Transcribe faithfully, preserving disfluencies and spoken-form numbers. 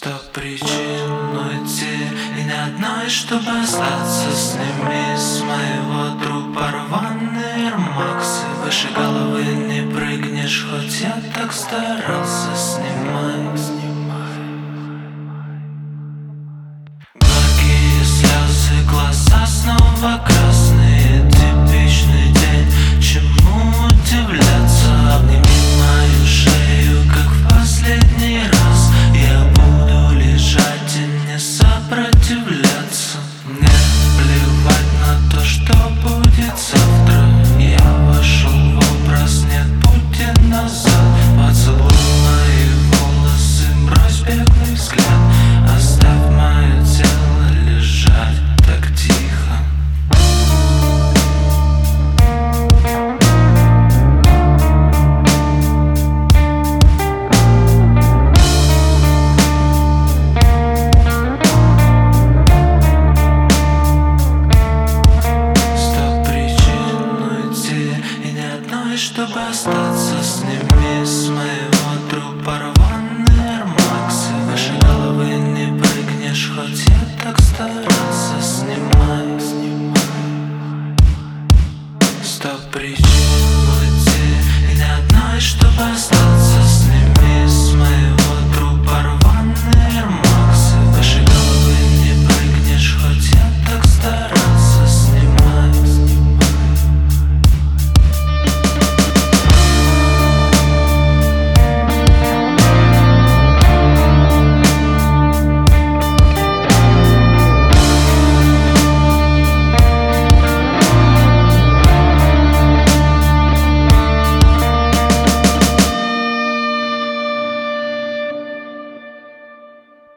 сто причин уйти, и ни одной, чтобы остаться с ними. С моего трупа рваные эрмаксы, выше головы не прыгнешь, хоть я так старался. Снимай, снимай. Горькие слезы, глаза снова красные. Типичный день, чему удивляться? Обними мою шею, как в последний раз. Я буду лежать и не сопротивляться. Мне плевать на то, что будет завтра. Я вошел в образ, нет пути назад. Поцелуй мои волосы, брось беглый взгляд. Оставь мое тело